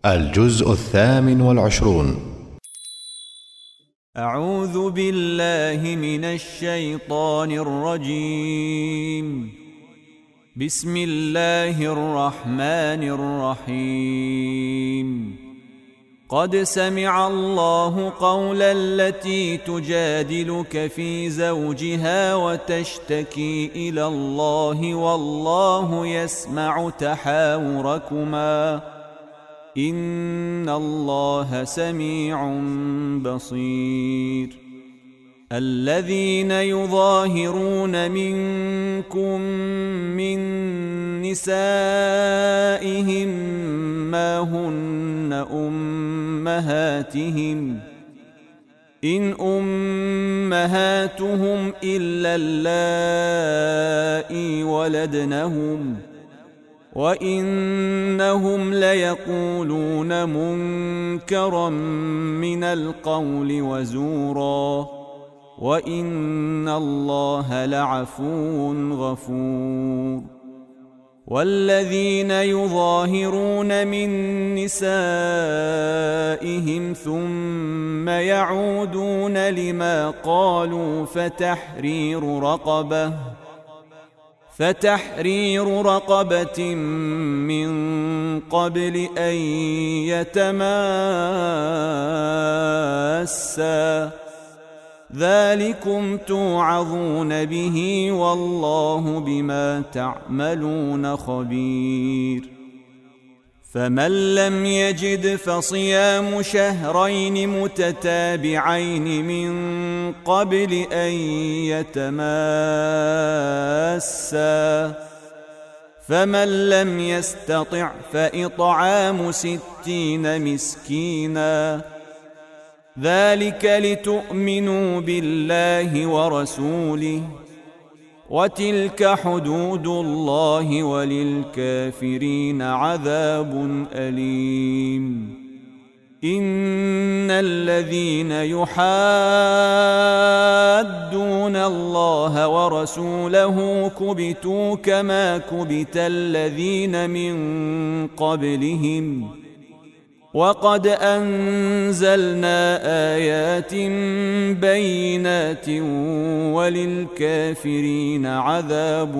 الجزء 28. أعوذ بالله من الشيطان الرجيم. بسم الله الرحمن الرحيم. قد سمع الله قول التي تجادلك في زوجها وتشتكي إلى الله والله يسمع تحاوركما إن الله سميع بصير. الذين يظاهرون منكم من نسائهم ما هن أمهاتهم إن أمهاتهم إلا اللائي ولدنهم وإنهم ليقولون منكرا من القول وزورا وإن الله لعفو غفور. والذين يظاهرون من نسائهم ثم يعودون لما قالوا فتحرير رقبة من قبل أن يتماسا ذلكم توعظون به والله بما تعملون خبير. فمن لم يجد فصيام شهرين متتابعين من قبل أن يتماسا فمن لم يستطع فإطعام 60 مسكينا ذلك لتؤمنوا بالله ورسوله وتلك حدود الله وللكافرين عذاب أليم. إن الذين يحادون الله ورسوله كبتوا كما كبت الذين من قبلهم وقد أنزلنا آيات بينات وللكافرين عذاب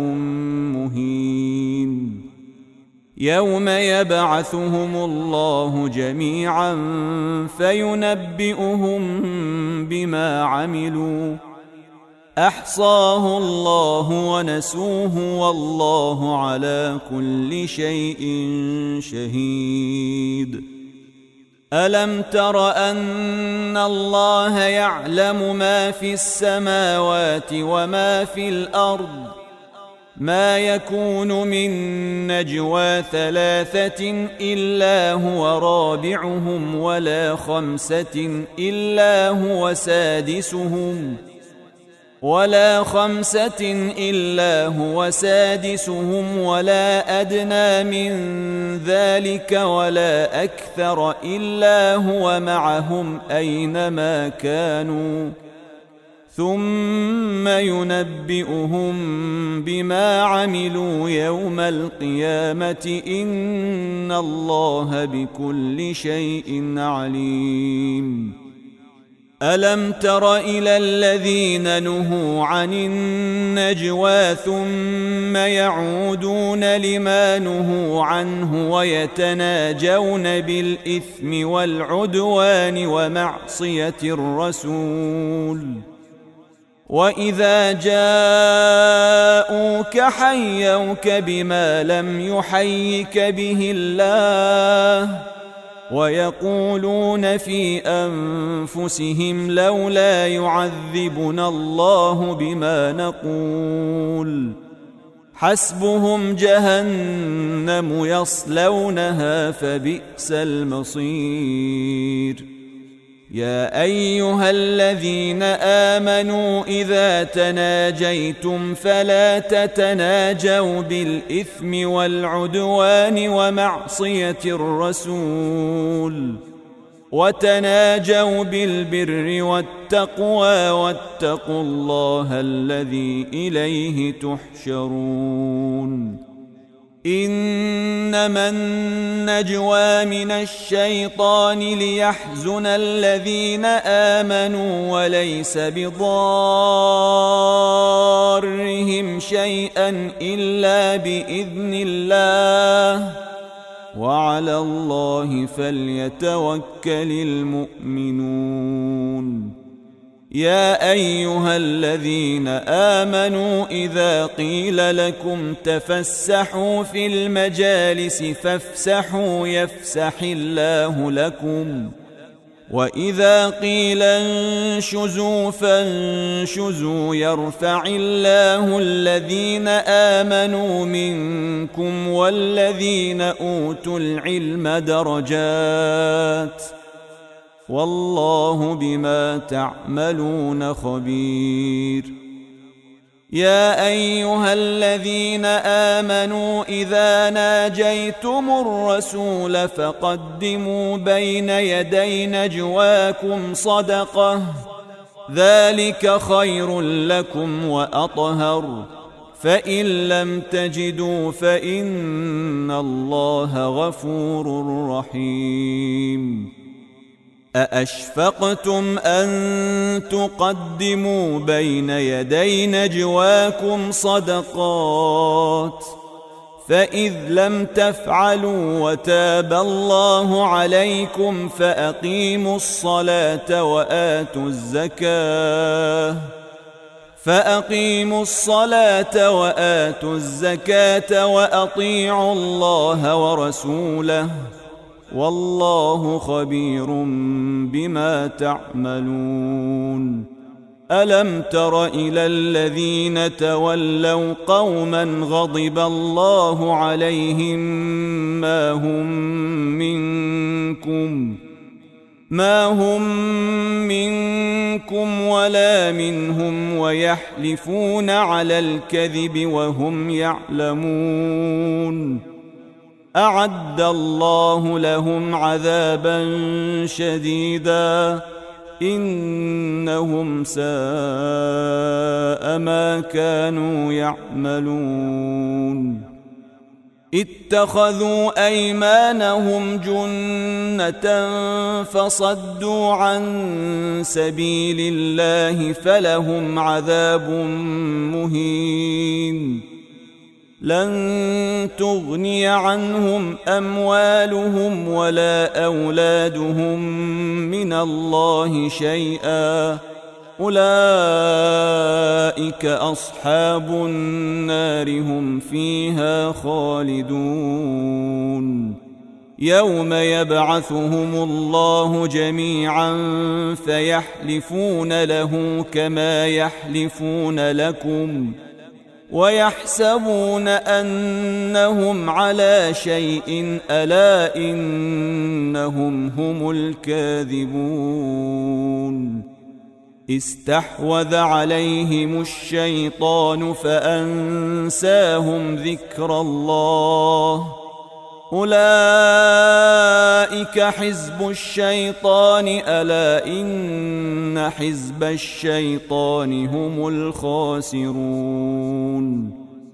مهين. يوم يبعثهم الله جميعا فينبئهم بما عملوا أحصاه الله ونسوه والله على كل شيء شهيد. ألم تر أن الله يعلم ما في السماوات وما في الأرض ما يكون من نجوى 3 إلا هو رابعهم ولا 5 إلا هو سادسهم ولا أدنى من ذلك ولا أكثر إلا هو معهم أينما كانوا ثم ينبئهم بما عملوا يوم القيامة إن الله بكل شيء عليم. ألم تر إلى الذين نهوا عن النجوى ثم يعودون لما نهوا عنه ويتناجون بالإثم والعدوان ومعصية الرسول وإذا جاءوك حيوك بما لم يحيك به الله ويقولون في أنفسهم لولا يعذبنا الله بما نقول حسبهم جهنم يصلونها فبئس المصير. يا أيها الذين آمنوا إذا تناجيتم فلا تتناجوا بالإثم والعدوان ومعصية الرسول وتناجوا بالبر والتقوى واتقوا الله الذي إليه تحشرون. إنما النجوى من الشيطان ليحزن الذين آمنوا وليس بضارهم شيئا إلا بإذن الله وعلى الله فليتوكل المؤمنون. يا أيها الذين آمنوا إذا قيل لكم تفسحوا في المجالس فافسحوا يفسح الله لكم وإذا قيل انشزوا فانشزوا يرفع الله الذين آمنوا منكم والذين أوتوا العلم درجات والله بما تعملون خبير. يا أيها الذين آمنوا إذا ناجيتم الرسول فقدموا بين يدي نجواكم صدقة ذلك خير لكم وأطهر فإن لم تجدوا فإن الله غفور رحيم. أأشفقتم أن تقدموا بين يدي نجواكم صدقات فإذ لم تفعلوا وتاب الله عليكم فأقيموا الصلاة وآتوا الزكاة وأطيعوا الله ورسوله والله خبير بما تعملون. ألم تر إلى الذين تولوا قوما غضب الله عليهم ما هم منكم ولا منهم ويحلفون على الكذب وهم يعلمون أعد الله لهم عذابا شديدا إنهم ساء ما كانوا يعملون. اتخذوا أيمانهم جنة فصدوا عن سبيل الله فلهم عذاب مهين. لن تغني عنهم أموالهم ولا أولادهم من الله شيئا أولئك أصحاب النار هم فيها خالدون. يوم يبعثهم الله جميعا فيحلفون له كما يحلفون لكم ويحسبون أنهم على شيء ألا إنهم هم الكاذبون. استحوذ عليهم الشيطان فأنساهم ذكر الله أولئك حزب الشيطان ألا إن حزب الشيطان هم الخاسرون.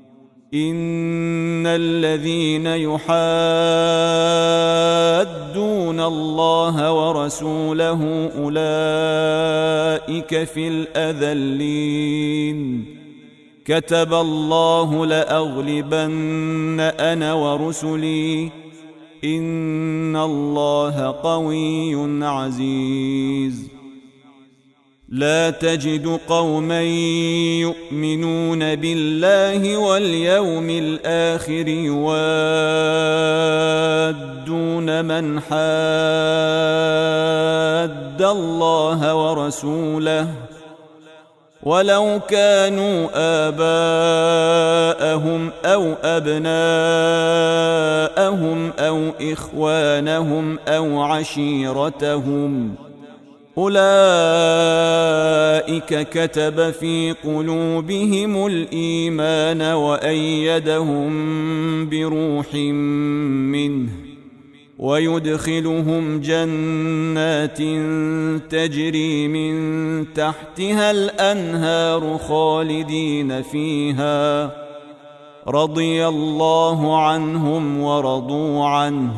إن الذين يحادون الله ورسوله أولئك في الأذلين. كتب الله لأغلبن أنا ورسلي إن الله قوي عزيز. لا تجد قوما يؤمنون بالله واليوم الآخر يوادون من حاد الله ورسوله ولو كانوا آباءهم أو أبناءهم أو إخوانهم أو عشيرتهم أولئك كتب في قلوبهم الإيمان وأيدهم بروح منه ويدخلهم جنات تجري من تحتها الأنهار خالدين فيها رضي الله عنهم ورضوا عنه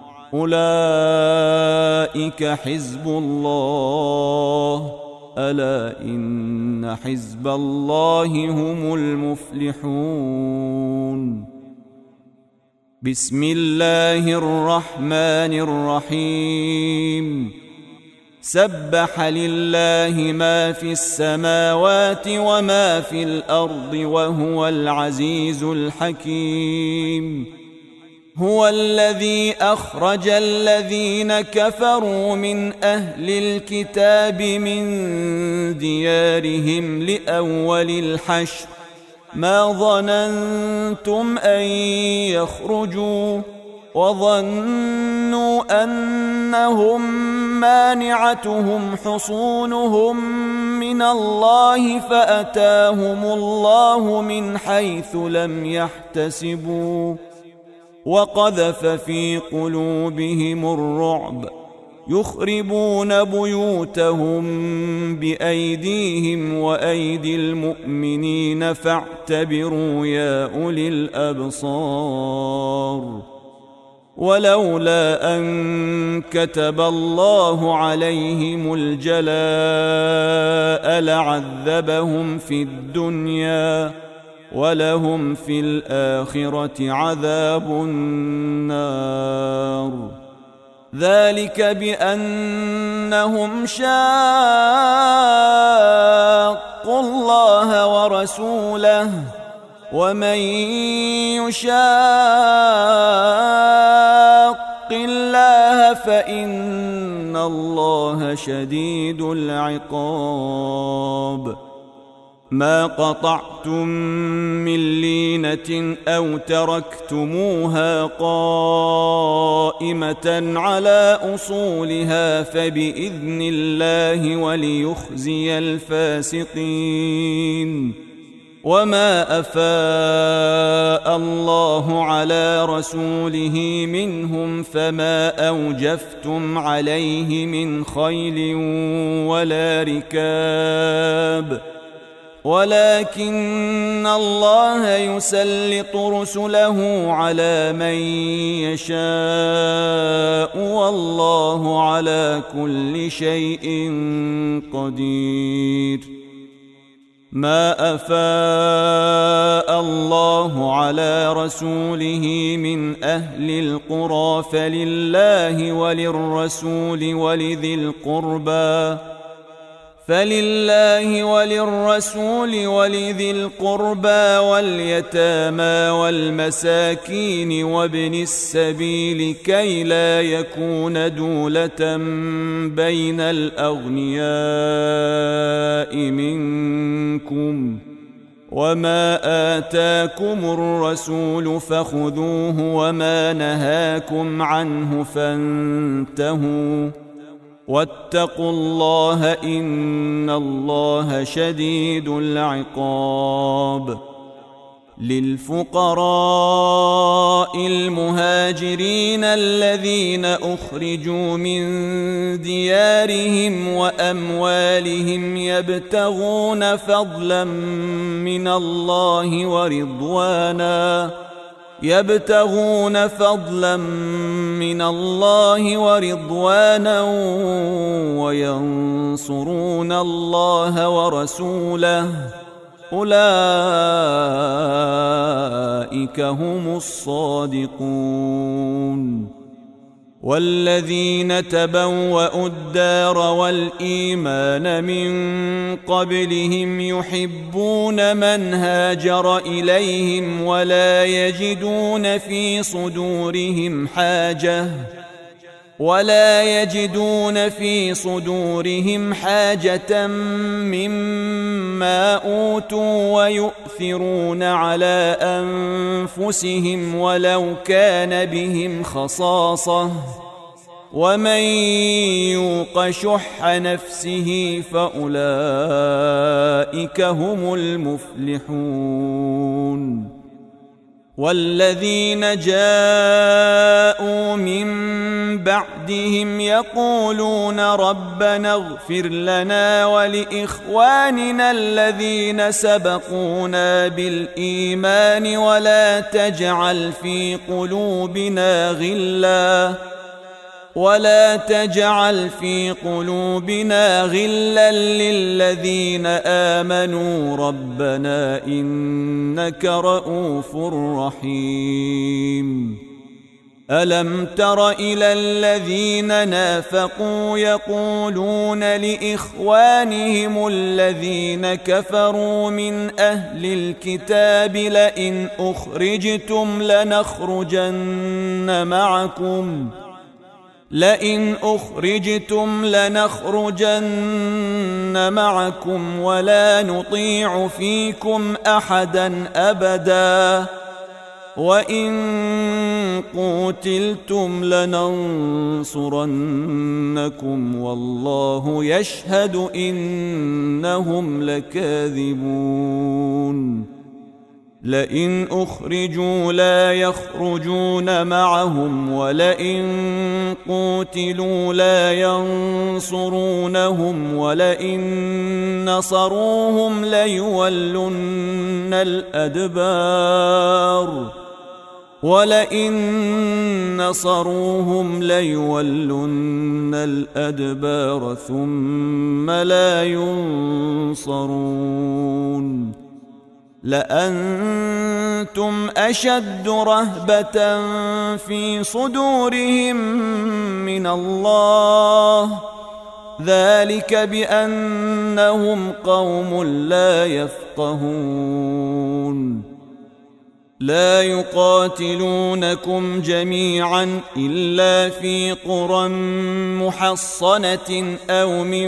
أولئك حزب الله ألا إن حزب الله هم المفلحون بسم الله الرحمن الرحيم سبح لله ما في السماوات وما في الأرض وهو العزيز الحكيم هو الذي أخرج الذين كفروا من أهل الكتاب من ديارهم لأول الحشر ما ظننتم أن يخرجوا وظنوا أنهم مانعتهم حصونهم من الله فأتاهم الله من حيث لم يحتسبوا وقذف في قلوبهم الرعب يخربون بيوتهم بأيديهم وأيدي المؤمنين فاعتبروا يا أولي الأبصار ولولا أن كتب الله عليهم الجلاء لعذبهم في الدنيا ولهم في الآخرة عذاب النار ذلك بأنهم شاقوا الله ورسوله ومن يشاق الله فإن الله شديد العقاب ما قطعتم من لينة أو تركتموها قائمة على أصولها فبإذن الله وليخزي الفاسقين وما أفاء الله على رسوله منهم فما أوجفتم عليه من خيل ولا ركاب ولكن الله يسلط رسله على من يشاء والله على كل شيء قدير ما أفاء الله على رسوله من أهل القرى فلله وللرسول ولذي القربى واليتامى والمساكين وابن السبيل كي لا يكون دولة بين الأغنياء منكم وما آتاكم الرسول فخذوه وما نهاكم عنه فانتهوا واتقوا الله إن الله شديد العقاب للفقراء المهاجرين الذين أخرجوا من ديارهم وأموالهم يبتغون فضلا من الله ورضوانا وينصرون الله ورسوله أولئك هم الصادقون والذين تبوأوا الدار والإيمان من قبلهم يحبون من هاجر إليهم ولا يجدون في صدورهم حاجة مما أوتوا ويؤثرون على أنفسهم ولو كان بهم خصاصة ومن يوق شح نفسه فأولئك هم المفلحون والذين جاءوا من بعدهم يقولون ربنا اغفر لنا ولإخواننا الذين سبقونا بالإيمان ولا تجعل في قلوبنا غلا للذين آمنوا ربنا إنك رؤوف رحيم ألم تر إلى الذين نافقوا يقولون لإخوانهم الذين كفروا من أهل الكتاب لئن أخرجتم لنخرجن معكم ولا نطيع فيكم أحدا أبدا وإن قوتلتم لننصرنكم والله يشهد إنهم لكاذبون لئن أخرجوا لا يخرجون معهم ولئن قوتلوا لا ينصرونهم ولئن نصروهم ليولن الأدبار ثم لا ينصرون لأنتم أشد رهبة في صدورهم من الله ذلك بأنهم قوم لا يفقهون لا يقاتلونكم جميعا إلا في قرى محصنة أو من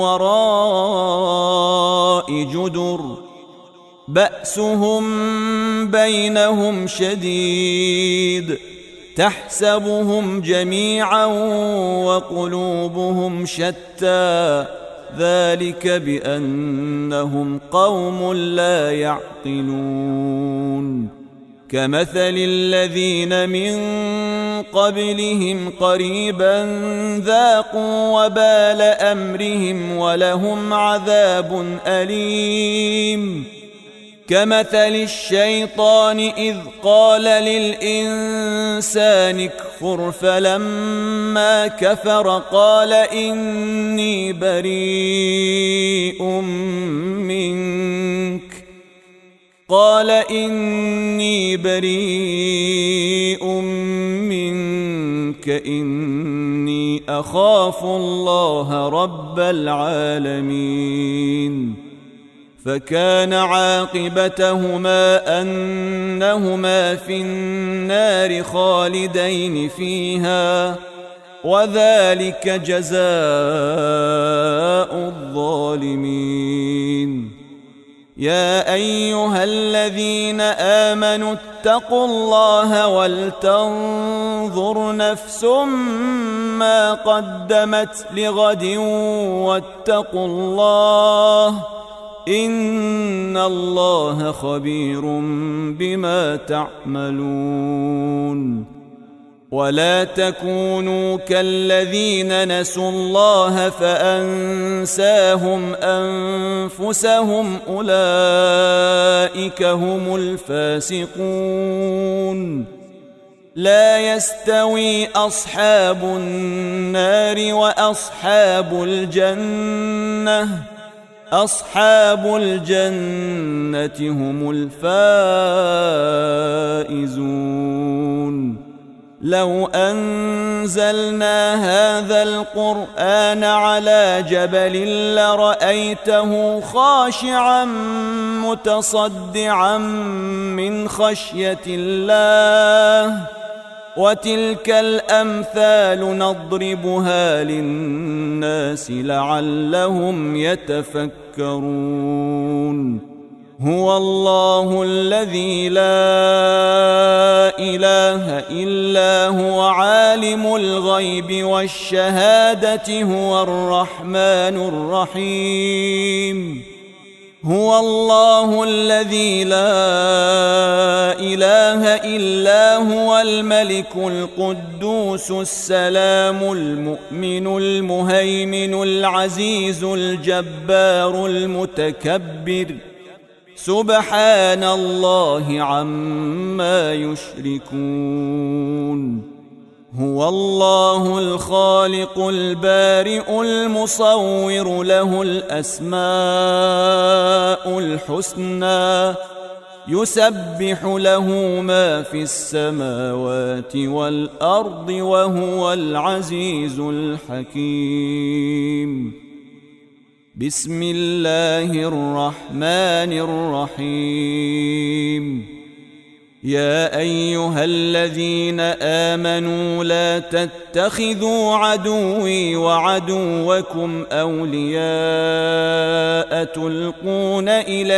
وراء جدر بأسهم بينهم شديد تحسبهم جميعا وقلوبهم شتى ذلك بأنهم قوم لا يعقلون كمثل الذين من قبلهم قريبا ذاقوا وبال أمرهم ولهم عذاب أليم كمثل الشيطان إذ قال للإنسان اكفر فلما كفر قال إني بريء منك إني أخاف الله رب العالمين فكان عاقبتهما أنهما في النار خالدين فيها وذلك جزاء الظالمين يا أيها الذين آمنوا اتقوا الله ولتنظر نفس ما قدمت لغد واتقوا الله إن الله خبير بما تعملون ولا تكونوا كالذين نسوا الله فأنساهم أنفسهم أولئك هم الفاسقون لا يستوي أصحاب النار وأصحاب الجنة هم الفائزون لو أنزلنا هذا القرآن على جبل لرأيته خاشعا متصدعا من خشية الله وتلك الأمثال نضربها للناس لعلهم يتفكرون هو الله الذي لا إله إلا هو عالم الغيب والشهادة هو الرحمن الرحيم هو الله الذي لا إله إلا هو الملك القدوس السلام المؤمن المهيمن العزيز الجبار المتكبر سبحان الله عما يشركون هو الله الخالق البارئ المصور له الأسماء الحسنى يسبح له ما في السماوات والأرض وهو العزيز الحكيم بسم الله الرحمن الرحيم يا أيها الذين آمنوا لا تتخذوا عدوي وعدوكم أولياء تلقون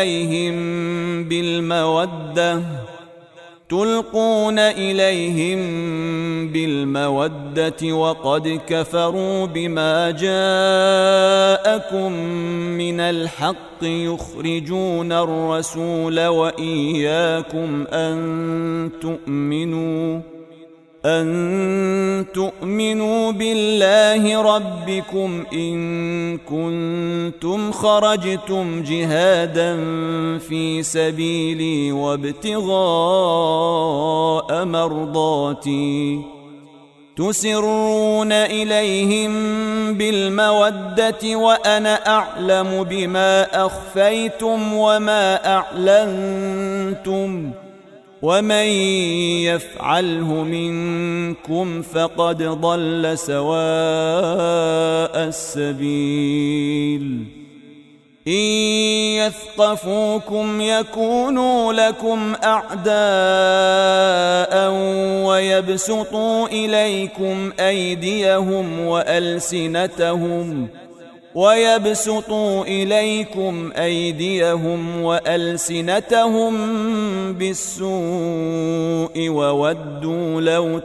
إليهم بالمودة وقد كفروا بما جاءكم من الحق يخرجون الرسول وإياكم أن تؤمنوا بالله ربكم إن كنتم خرجتم جهادا في سبيلي وابتغاء مرضاتي تسرون إليهم بالمودة وأنا أعلم بما أخفيتم وما أعلنتم ومن يفعله منكم فقد ضل سواء السبيل إن يثقفوكم يكونوا لكم أعداء ويبسطوا إليكم أيديهم وألسنتهم بالسوء وودوا لو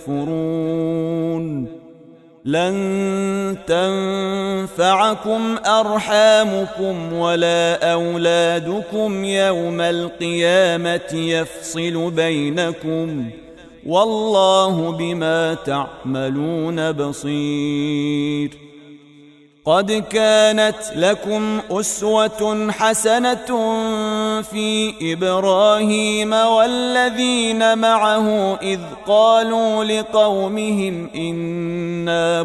تكفرون لن تنفعكم أرحامكم ولا أولادكم يوم القيامة يفصل بينكم والله بما تعملون بصير قد كانت لكم أسوة حسنة في إبراهيم والذين معه إذ قالوا لقومهم إنا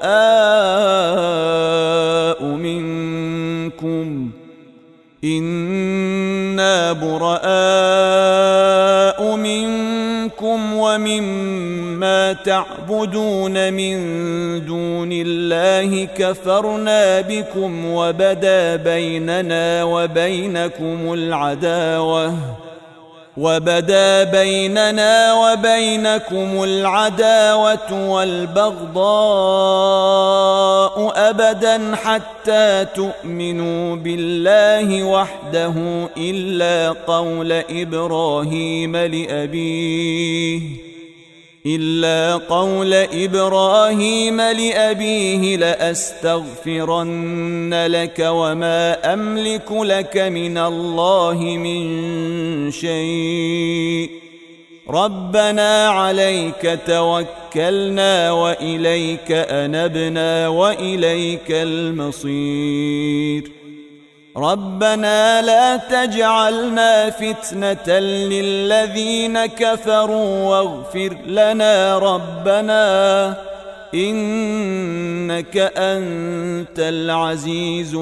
براء منكم ومما تعبدون من دون الله كفرنا بكم وبدا بيننا وبينكم العداوة والبغضاء أبدا حتى تؤمنوا بالله وحده إلا قول إبراهيم لأبيه لأستغفرن لك وما أملك لك من الله من شيء ربنا عليك توكلنا وإليك أنبنا وإليك المصير ربنا لا تجعلنا فتنة للذين كفروا واغفر لنا ربنا إنك أنت العزيز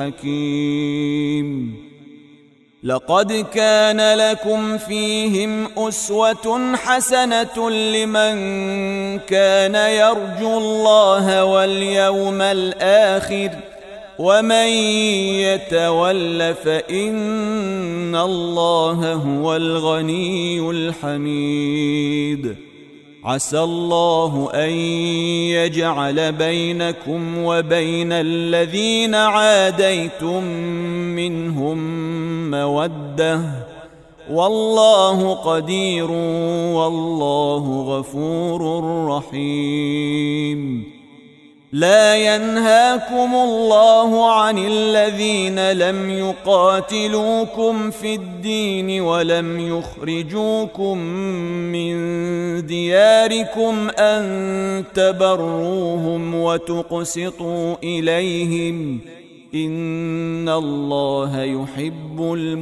الحكيم لقد كان لكم فيهم أسوة حسنة لمن كان يرجو الله واليوم الآخر ومن يتول فإن الله هو الغني الحميد عسى الله أن يجعل بينكم وبين الذين عاديتم منهم مودة والله قدير والله غفور رحيم لا ينهاكم الله عن الذين لم يقاتلوكم في الدين ولم يخرجوكم من دياركم أن تبروهم وتقسطوا إليهم إن الله يحب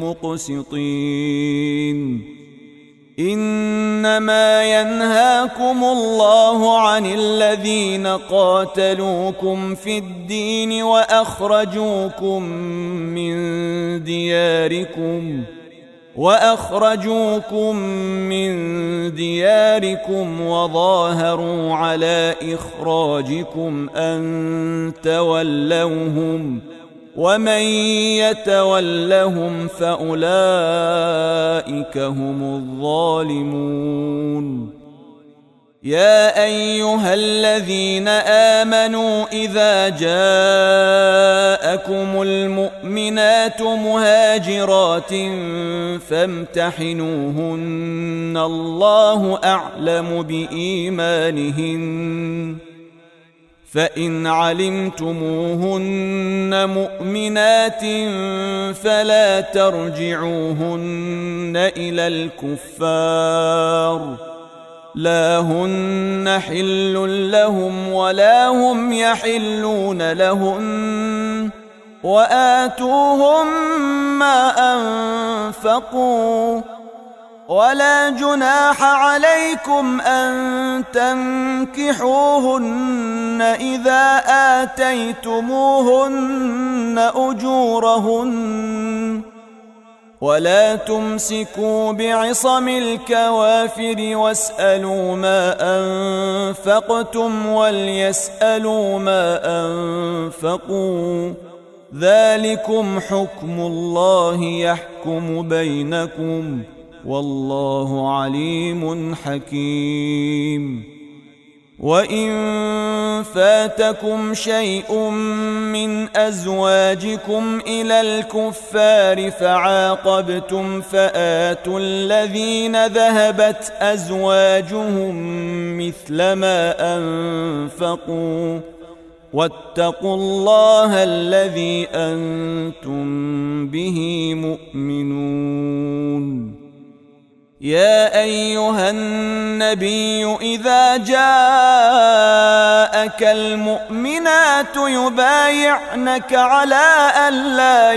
المقسطين. إنما ينهاكم الله عن الذين قاتلوكم في الدين وأخرجوكم من دياركم وظاهروا على إخراجكم أن تولوهم ومن يتولهم فأولئك هم الظالمون. يا أيها الذين آمنوا إذا جاءكم المؤمنات مهاجرات فامتحنوهن الله أعلم بإيمانهن فإن علمتموهن مؤمنات فلا ترجعوهن إلى الكفار لا هن حل لهم ولا هم يحلون لهن وآتوهم ما أنفقوا ولا جناح عليكم أن تنكحوهن إذا آتيتموهن أجورهن ولا تمسكوا بعصم الكوافر واسألوا ما أنفقتم وليسألوا ما أنفقوا ذلكم حكم الله يحكم بينكم والله عليم حكيم. وإن فاتكم شيء من أزواجكم إلى الكفار فعاقبتم فآتوا الذين ذهبت أزواجهم مثل ما أنفقوا واتقوا الله الذي أنتم به مؤمنون. يا أيها النبي إذا جاءك المؤمنات يبايعنك على ألا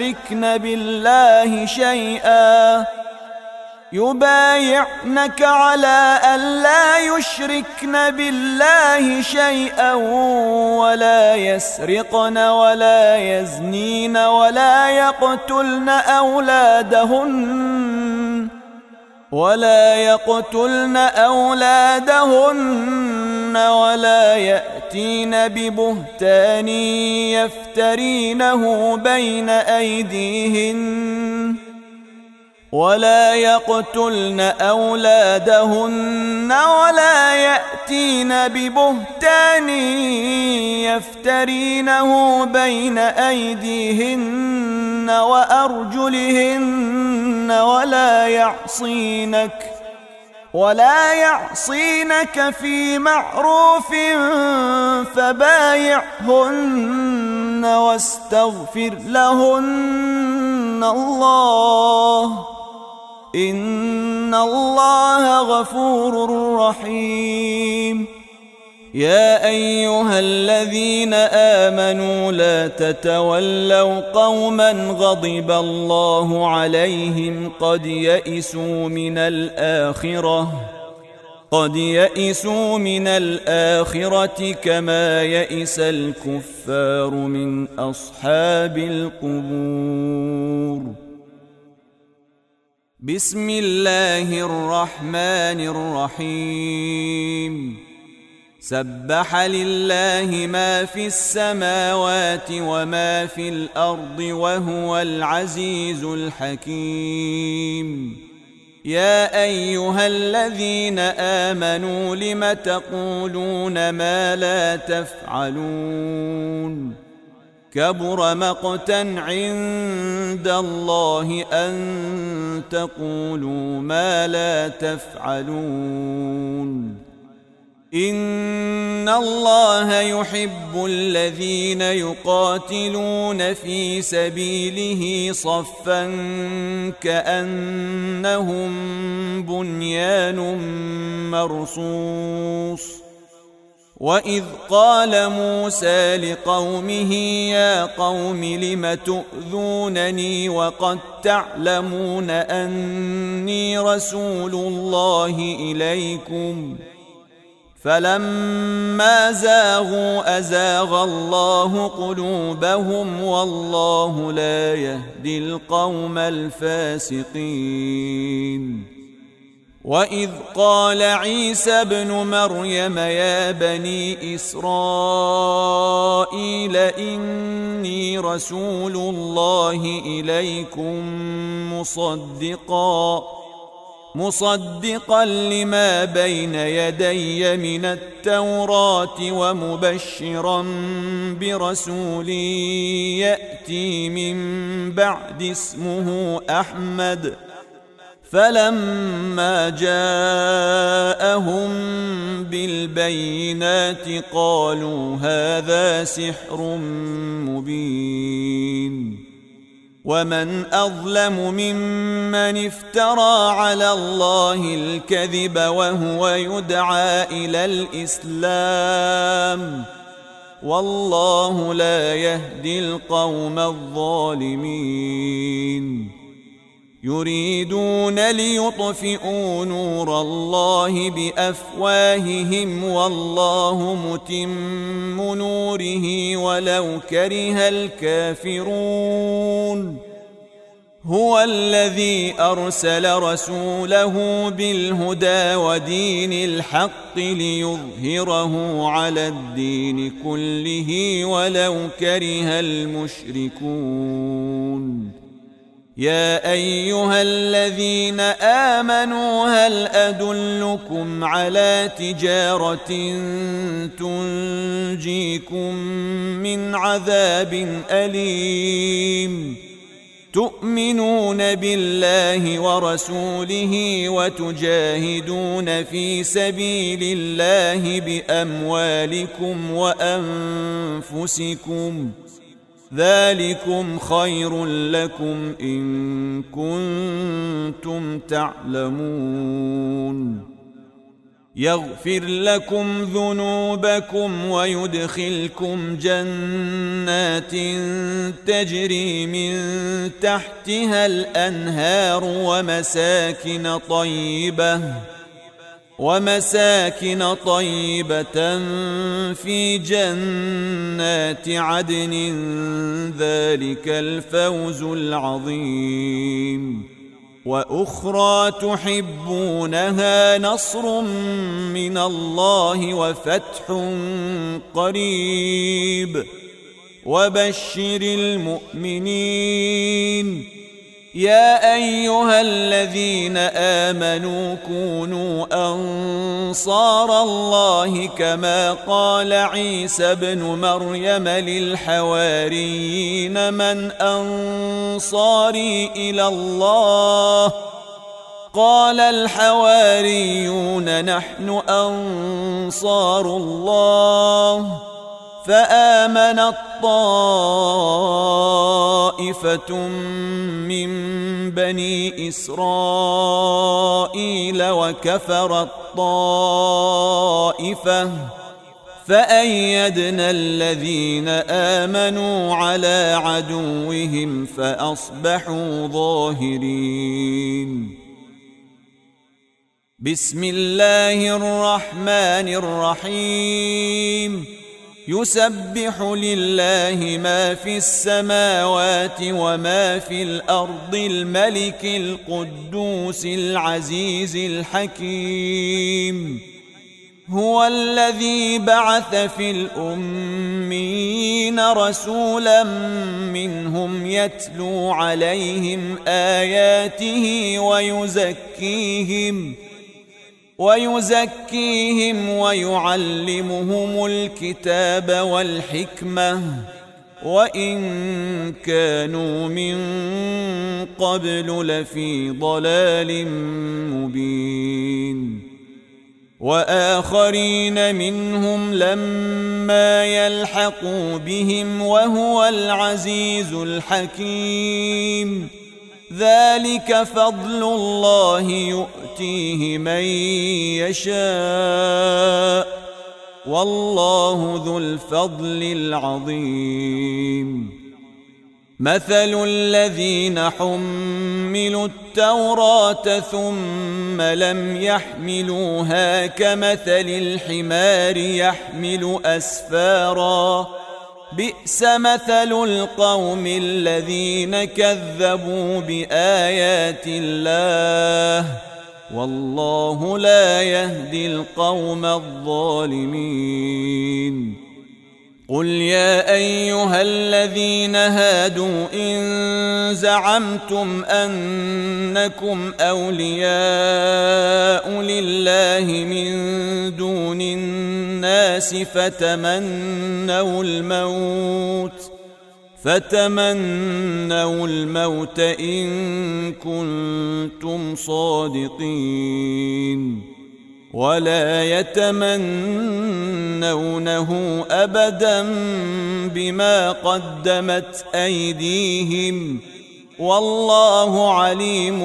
يشركن بالله شيئا ولا يسرقن ولا يزنين ولا يقتلن أولادهن ولا يأتين ببهتان يفترينه بين أيديهن وأرجلهن ولا يعصينك في معروف فبايعهن واستغفر لهن الله إن الله غفور رحيم. يا أيها الذين آمنوا لا تتولوا قوما غضب الله عليهم قد يئسوا من الآخرة كما يئس الكفار من أصحاب القبور. بسم الله الرحمن الرحيم. سبح لله ما في السماوات وما في الأرض وهو العزيز الحكيم. يا أيها الذين آمنوا لم تقولون ما لا تفعلون كبر مقتا عند الله أن تقولوا ما لا تفعلون. إن الله يحب الذين يقاتلون في سبيله صفا كأنهم بنيان مرصوص. وإذ قال موسى لقومه يا قوم لم تؤذونني وقد تعلمون أني رسول الله إليكم فلما زاغوا أزاغ الله قلوبهم والله لا يهدي القوم الفاسقين. وإذ قال عيسى ابن مريم يا بني إسرائيل إني رسول الله إليكم مصدقا لما بين يدي من التوراة ومبشرا برسول يأتي من بعد اسمه أحمد. فلما جاءهم بالبينات قالوا هذا سحر مبين. ومن أظلم ممن افترى على الله الكذب وهو يدعى إلى الإسلام والله لا يهدي القوم الظالمين. يريدون ليطفئوا نور الله بأفواههم والله متم نوره ولو كره الكافرون. هو الذي أرسل رسوله بالهدى ودين الحق ليظهره على الدين كله ولو كره المشركون. يا أيها الذين آمنوا هل أدلكم على تجارة تنجيكم من عذاب أليم تؤمنون بالله ورسوله وتجاهدون في سبيل الله بأموالكم وأنفسكم ذلكم خير لكم إن كنتم تعلمون. يغفر لكم ذنوبكم ويدخلكم جنات تجري من تحتها الأنهار ومساكن طيبة في جنات عدن ذلك الفوز العظيم. وأخرى تحبونها نصر من الله وفتح قريب وبشر المؤمنين. يا أيها الذين آمنوا كونوا أنصار الله كما قال عيسى ابن مريم للحواريين من أنصاري إلى الله قال الحواريون نحن أنصار الله. فآمنت طائفة من بني إسرائيل وكفرت طائفة فأيدنا الذين آمنوا على عدوهم فأصبحوا ظاهرين. بسم الله الرحمن الرحيم. يسبح لله ما في السماوات وما في الأرض الملك القدوس العزيز الحكيم. هو الذي بعث في الأميين رسولا منهم يتلو عليهم آياته ويزكيهم ويعلمهم الكتاب والحكمة وإن كانوا من قبل لفي ضلال مبين. وآخرين منهم لما يلحقوا بهم وهو العزيز الحكيم ذلك فضل الله يؤتيه من يشاء والله ذو الفضل العظيم مثل الذين حملوا التوراة ثم لم يحملوها كمثل الحمار يحمل أسفارا بئس مثل القوم الذين كذبوا بآيات الله والله لا يهدي القوم الظالمين قل يا أيها الذين هادوا إن زعمتم أنكم أولياء لله من دون الناس فتمنوا الموت إن كنتم صادقين ولا يتمنونه أبدا بما قدمت أيديهم والله عليم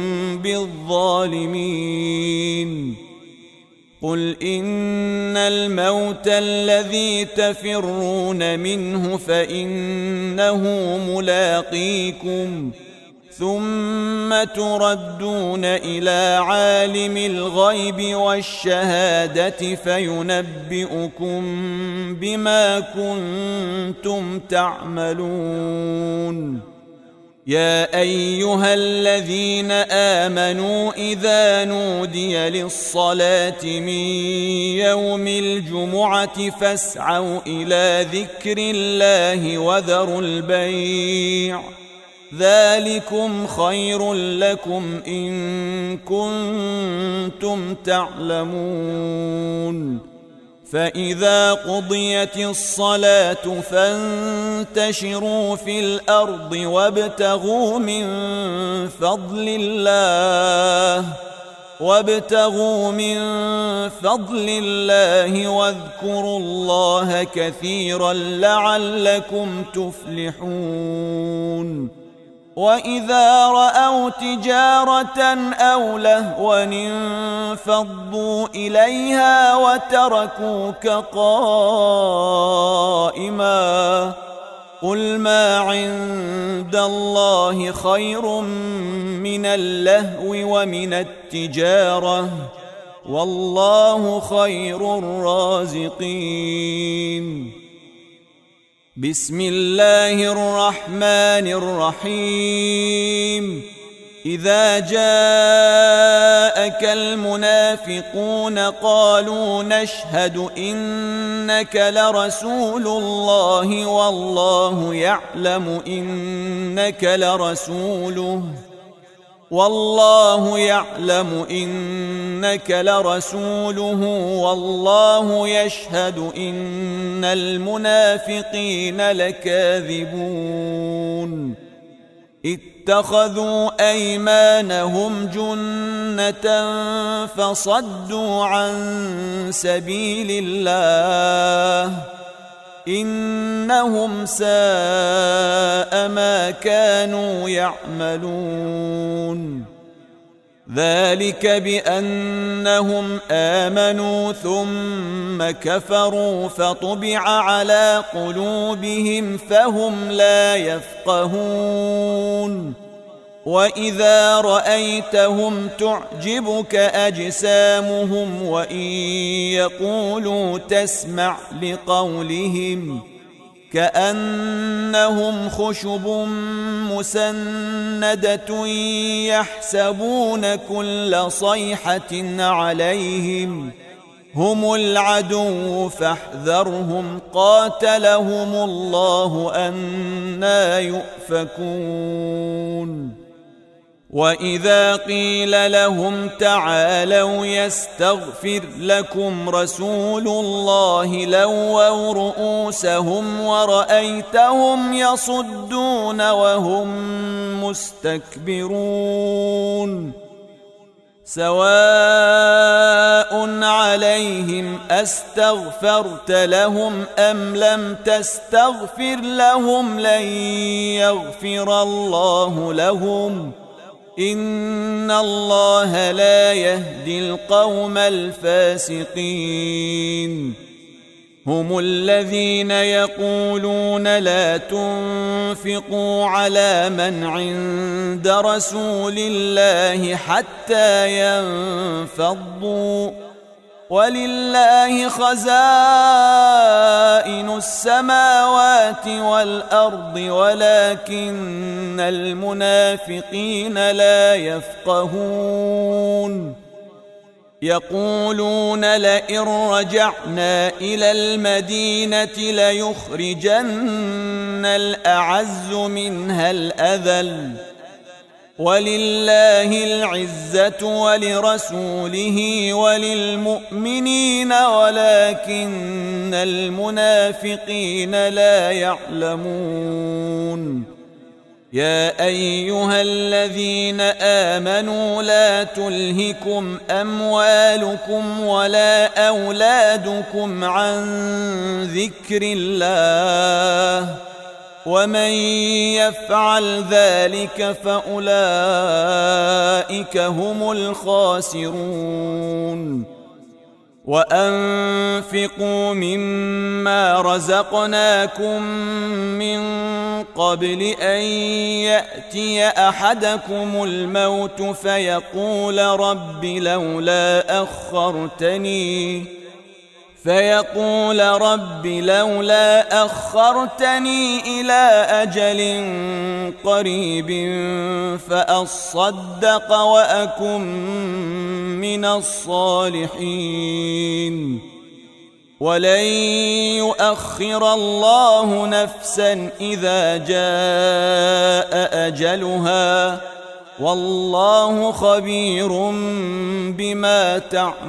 بالظالمين قل إن الموت الذي تفرون منه فإنه ملاقيكم ثم تردون إلى عالم الغيب والشهادة فينبئكم بما كنتم تعملون يا أيها الذين آمنوا إذا نودي للصلاة من يوم الجمعة فاسعوا إلى ذكر الله وذروا البيع ذلكم خير لكم إن كنتم تعلمون فإذا قضيت الصلاة فانتشروا في الأرض وابتغوا من فضل الله واذكروا الله كثيرا لعلكم تفلحون وإذا رأوا تجارة أو لهوا انفضوا إليها وتركوك قائما قل ما عند الله خير من اللهو ومن التجارة والله خير الرازقين بسم الله الرحمن الرحيم إذا جاءك المنافقون قالوا نشهد إنك لرسول الله والله يعلم إنك لرسوله والله يشهد إن المنافقين لكاذبون اتخذوا أيمانهم جنة فصدوا عن سبيل الله إنهم ساء ما كانوا يعملون ذلك بأنهم آمنوا ثم كفروا فطبع على قلوبهم فهم لا يفقهون وإذا رأيتهم تعجبك أجسامهم وإن يقولوا تسمع لقولهم كأنهم خشب مسندة يحسبون كل صيحة عليهم هم العدو فاحذرهم قاتلهم الله أنى يؤفكون وإذا قيل لهم تعالوا يستغفر لكم رسول الله لووا رؤوسهم ورأيتهم يصدون وهم مستكبرون سواء عليهم أستغفرت لهم أم لم تستغفر لهم لن يغفر الله لهم إن الله لا يهدي القوم الفاسقين هم الذين يقولون لا تنفقوا على من عند رسول الله حتى ينفضوا ولله خزائن السماوات والأرض ولكن المنافقين لا يفقهون يقولون لئن رجعنا إلى المدينة ليخرجن الأعز منها الأذل ولله العزة ولرسوله وللمؤمنين ولكن المنافقين لا يعلمون يا أيها الذين آمنوا لا تلهكم أموالكم ولا أولادكم عن ذكر الله ومن يفعل ذلك فأولئك هم الخاسرون وأنفقوا مما رزقناكم من قبل أن يأتي أحدكم الموت فيقول رب لولا أخرتني إلى أجل قريب فأصدق وأكن من الصالحين ولن يؤخر الله نفسا إذا جاء أجلها والله خبير بما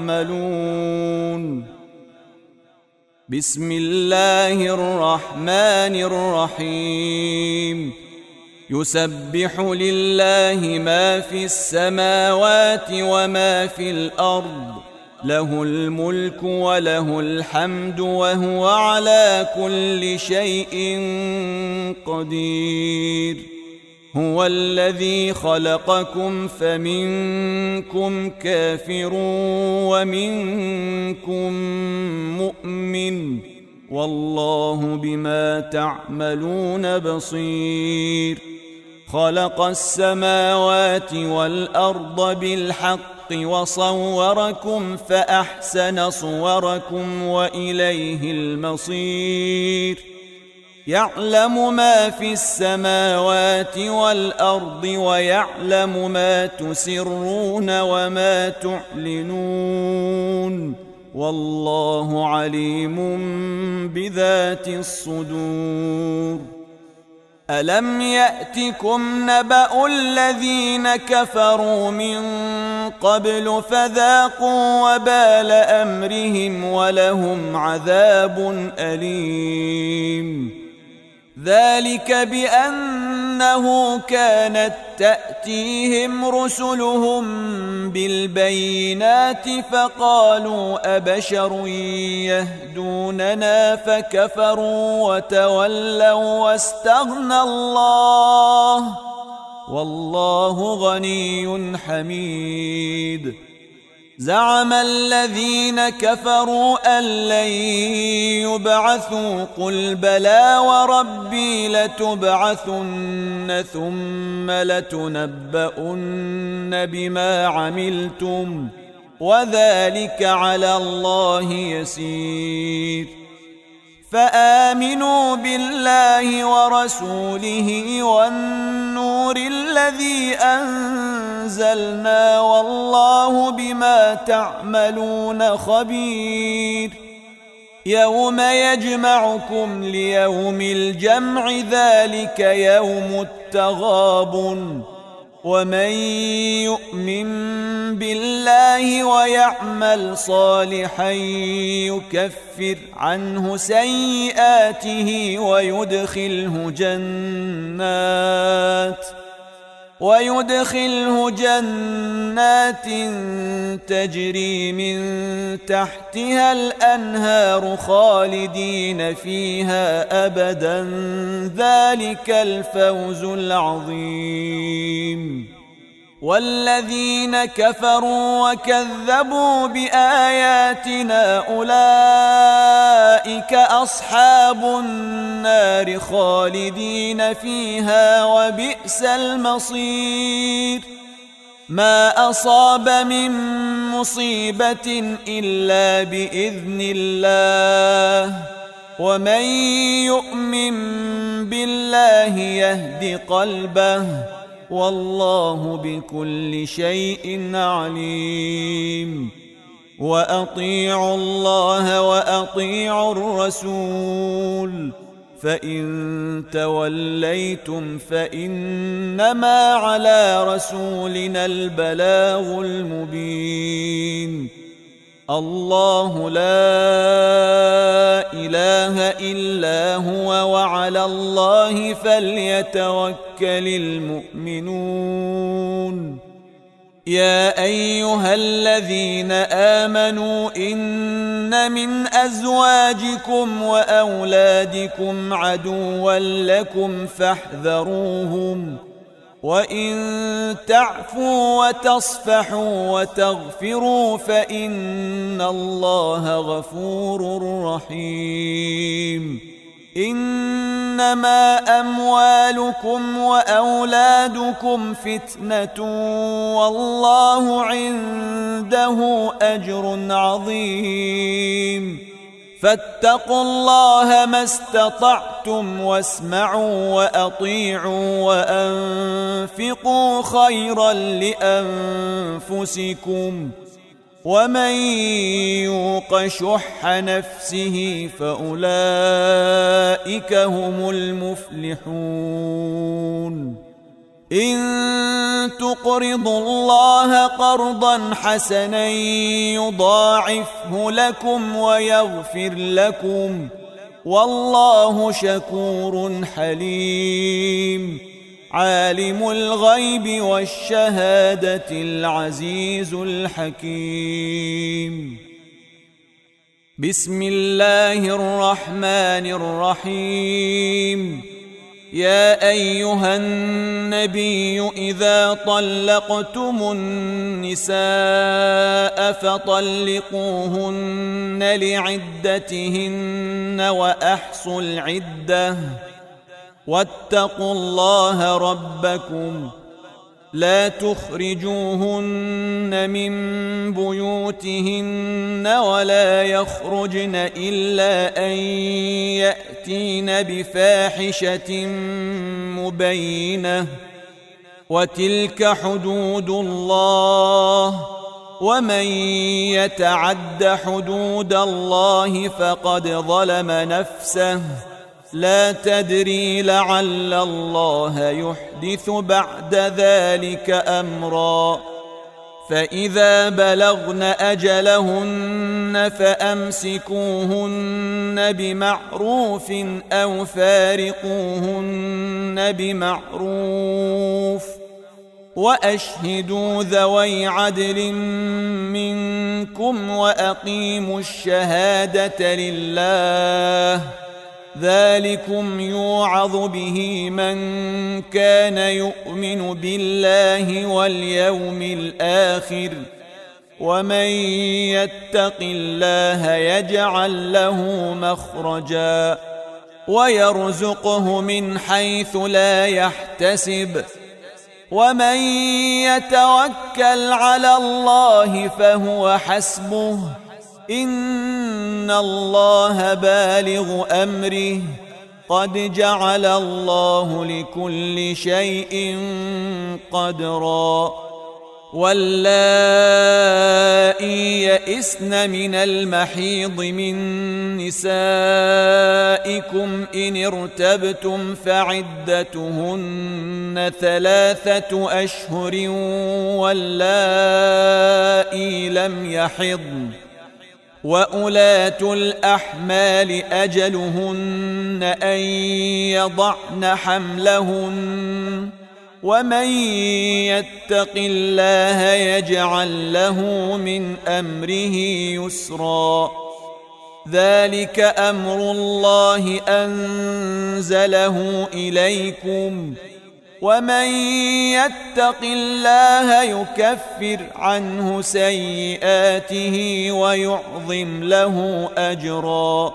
تعملون بسم الله الرحمن الرحيم يسبح لله ما في السماوات وما في الأرض له الملك وله الحمد وهو على كل شيء قدير هو الذي خلقكم فمنكم كافر ومنكم مؤمن والله بما تعملون بصير خلق السماوات والأرض بالحق وصوركم فأحسن صوركم وإليه المصير يعلم ما في السماوات والأرض ويعلم ما تسرون وما تعلنون والله عليم بذات الصدور ألم يأتكم نبأ الذين كفروا من قبل فذاقوا وبال أمرهم ولهم عذاب أليم ذلك بأنه كانت تأتيهم رسلهم بالبينات فقالوا أبشر يهدوننا فكفروا وتولوا واستغنى الله والله غني حميد زعم الذين كفروا أن لن يبعثوا قل بلى وربي لتبعثن ثم لتنبؤن بما عملتم وذلك على الله يسير فآمنوا بالله ورسوله والنور الذي أنزلنا والله بما تعملون خبير يوم يجمعكم ليوم الجمع ذلك يوم التغابن ومن يؤمن بالله ويعمل صالحا يكفر عنه سيئاته ويدخله جنات تجري من تحتها الأنهار خالدين فيها أبدا، ذلك الفوز العظيم. والذين كفروا وكذبوا بآياتنا أولئك أصحاب النار خالدين فيها، وبئس المصير. ما أصاب من مصيبة إلا بإذن الله، ومن يؤمن بالله يهد قلبه، والله بكل شيء عليم. وأطيعوا الله وأطيعوا الرسول، فإن توليتم فإنما على رسولنا البلاغ المبين. الله لا إله إلا هو، وعلى الله فليتوكل المؤمنون. يا أيها الذين آمنوا إن من أزواجكم وأولادكم عدوا لكم فاحذروهم، وإن تعفوا وتصفحوا وتغفروا فإن الله غفور رحيم. إنما أموالكم وأولادكم فتنة، والله عنده أجر عظيم. فاتقوا الله ما استطعتم، واسمعوا وأطيعوا وأنفقوا خيرا لأنفسكم، ومن يوق شح نفسه فأولئك هم المفلحون. إن تقرضوا الله قرضا حسنا يضاعفه لكم ويغفر لكم، والله شكور حليم. عالم الغيب والشهادة العزيز الحكيم. بسم الله الرحمن الرحيم. يا أيها النبي إذا طلقتم النساء فطلقوهن لعدتهن وأحصوا العدة، واتقوا الله ربكم، لا تخرجوهن من بيوتهن ولا يخرجن إلا أن يأتين بفاحشة مبينة، وتلك حدود الله، ومن يتعد حدود الله فقد ظلم نفسه، لا تدري لعل الله يحدث بعد ذلك أمرا. فإذا بلغن أجلهن فأمسكوهن بمعروف أو فارقوهن بمعروف، وأشهدوا ذوي عدل منكم وأقيموا الشهادة لله، ذلكم يوعظ به من كان يؤمن بالله واليوم الآخر، ومن يتق الله يجعل له مخرجا ويرزقه من حيث لا يحتسب، ومن يتوكل على الله فهو حسبه، إن الله بالغ أمره، قد جعل الله لكل شيء قدرا. واللائي يئسن من المحيض من نسائكم إن ارتبتم فعدتهن 3 أشهر، واللائي لم يحضن، وأولاة الأحمال أجلهن أن يضعن حملهن، ومن يتق الله يجعل له من أمره يسرا ذلك أمر الله أنزله إليكم ومن يتق الله يكفر عنه سيئاته ويعظم له أجرا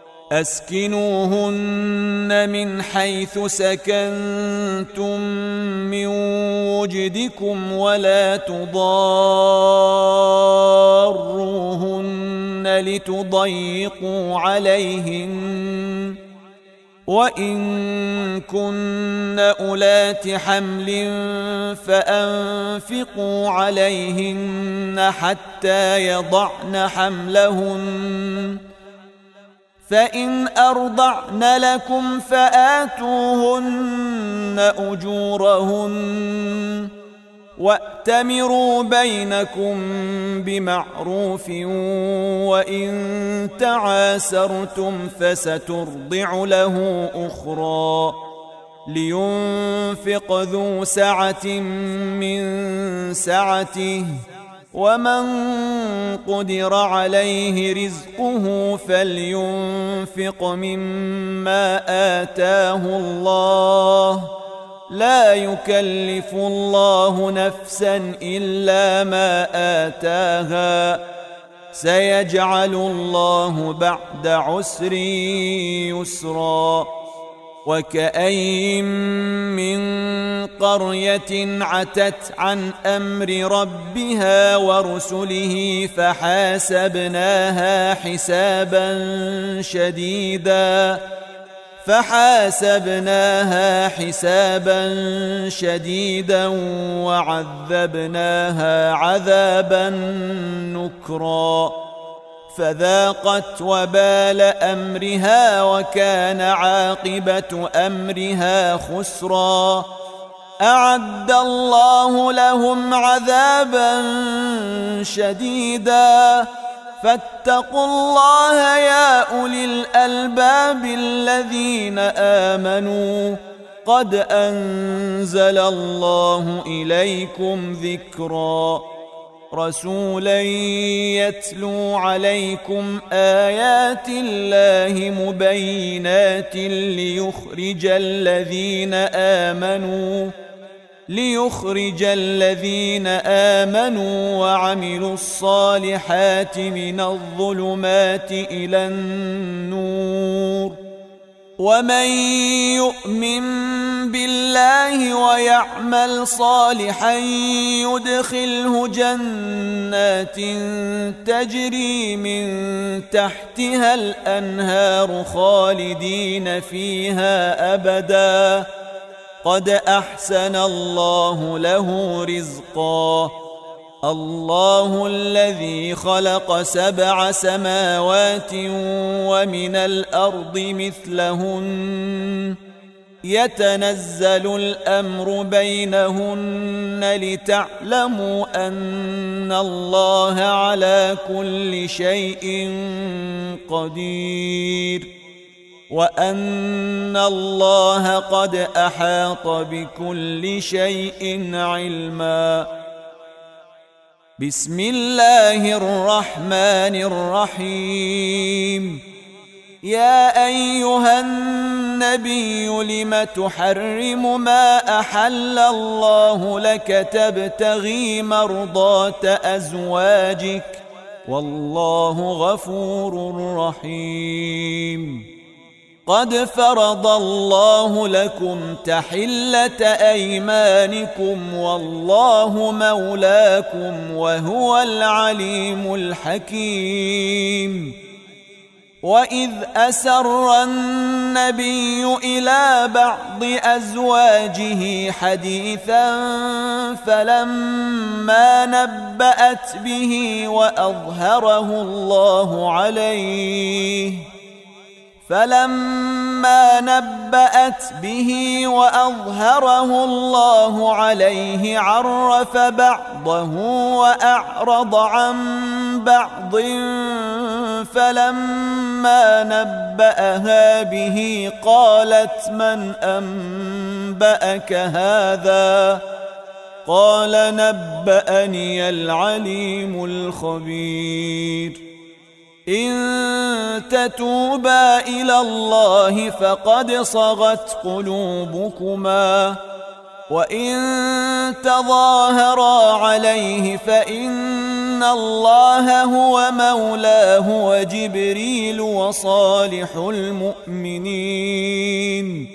أسكنوهن من حيث سكنتم من وجدكم ولا تضاروهن لتضيقوا عليهن وإن كن أولات حمل فأنفقوا عليهن حتى يضعن حملهن فإن أرضعن لكم فآتوهن أجورهن وأتمروا بينكم بمعروف وإن تعاسرتم فسترضع له أخرى لينفق ذو سعة من سعته ومن قدر عليه رزقه فلينفق مما آتاه الله لا يكلف الله نفسا إلا ما آتاها سيجعل الله بعد عسر يسرا وكأين من قرية عتت عن أمر ربها ورسله فحاسبناها حسابا شديدا وعذبناها عذابا نكرا فذاقت وبال أمرها وكان عاقبة أمرها خسرا أعد الله لهم عذابا شديدا فاتقوا الله يا أولي الألباب الذين آمنوا قد أنزل الله إليكم ذكرا رسولا يتلو عليكم آيات الله مبينات ليخرج الذين آمنوا وعملوا الصالحات من الظلمات إلى النور ومن يؤمن بالله ويعمل صالحا يدخله جنات تجري من تحتها الأنهار خالدين فيها أبدا قد أحسن الله له رزقا الله الذي خلق 7 سماوات ومن الأرض مثلهن يتنزل الأمر بينهن لتعلموا أن الله على كل شيء قدير وأن الله قد أحاط بكل شيء علما بسم الله الرحمن الرحيم يا أيها النبي لم تحرم ما أحل الله لك تبتغي مرضات أزواجك والله غفور رحيم قد فرض الله لكم تحلة أيمانكم والله مولاكم وهو العليم الحكيم وإذ أسر النبي إلى بعض أزواجه حديثا فلما نبأت به وأظهره الله عليه عرف بعضه وأعرض عن بعض فلما نبأها به قالت من أنبأك هذا؟ قال نبأني العليم الخبير. إن تتوبا إلى الله فقد صغت قلوبكما، وإن تظاهرا عليه فإن الله هو مولاه وجبريل وصالح المؤمنين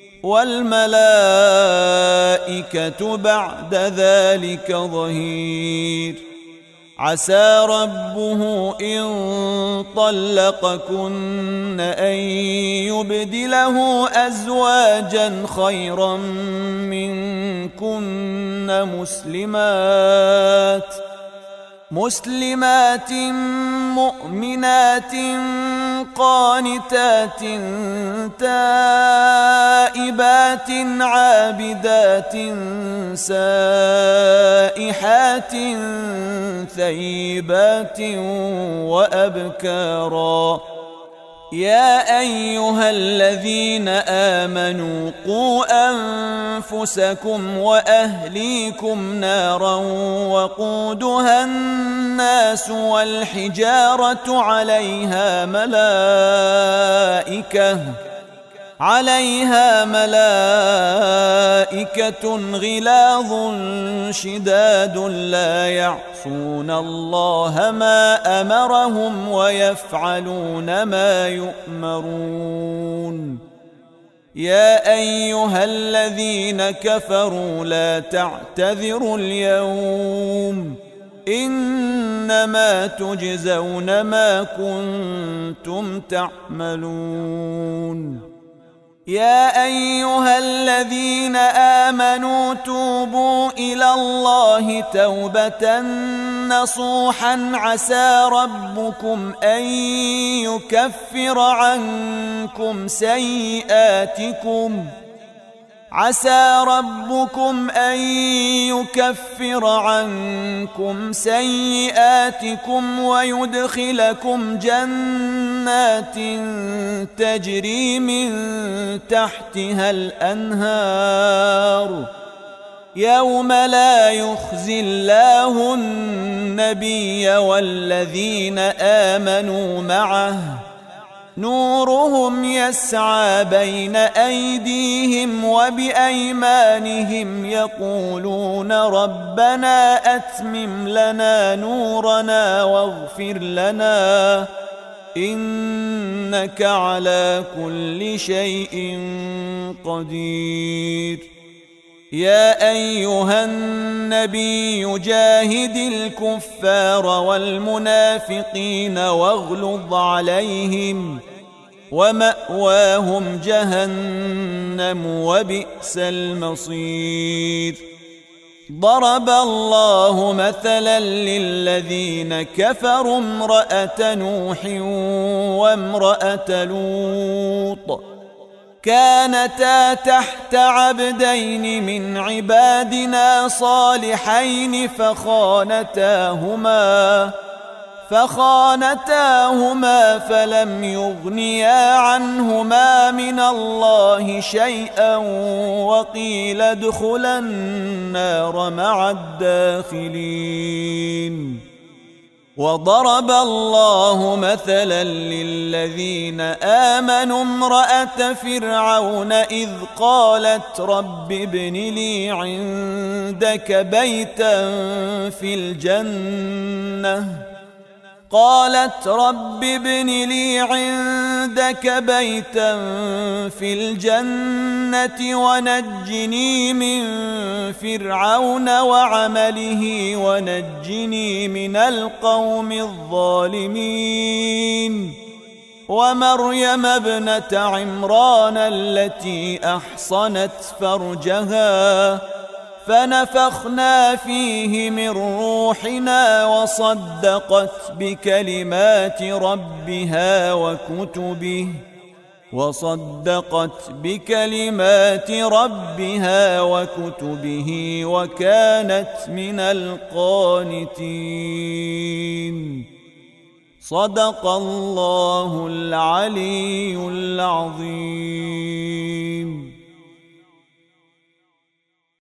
والملائكة بعد ذلك ظهير. عسى ربه إن طلقكن أن يبدله أزواجا خيرا منكن مسلمات مؤمنات قانتات تائبات عابدات سائحات ثيبات وأبكارا. يا أيها الذين آمنوا قوا أنفسكم وأهليكم نارا وقودها الناس والحجارة عليها ملائكة غلاظ شداد لا يعصون الله ما أمرهم ويفعلون ما يؤمرون. يا أيها الذين كفروا لا تعتذروا اليوم، إنما تجزون ما كنتم تعملون. يا أيها الذين آمنوا توبوا إلى الله توبة نصوحا عسى ربكم أن يكفر عنكم سيئاتكم ويدخلكم جنات تجري من تحتها الأنهار يوم لا يخزي الله النبي والذين آمنوا معه نورهم يسعى بين أيديهم وبأيمانهم يقولون ربنا أتمم لنا نورنا واغفر لنا إنك على كل شيء قدير. يا أيها النبي جاهد الكفار والمنافقين واغلظ عليهم ومأواهم جهنم وبئس المصير. ضرب الله مثلا للذين كفروا امرأة نوح وامرأة لوط كانتا تحت عبدين من عبادنا صالحين فخانتاهما فلم يغنيا عنهما من الله شيئا وقيل ادخلا النار مع الداخلين. وضرب الله مثلا للذين آمنوا امرأة فرعون إذ قالت رب ابن لي عندك بيتا في الجنة ونجني من فرعون وعمله ونجني من القوم الظالمين. ومريم ابنة عمران التي أحصنت فرجها فنفخنا فيه من روحنا وصدقت بكلمات ربها وكتبه وكانت من القانتين. صدق الله العلي العظيم.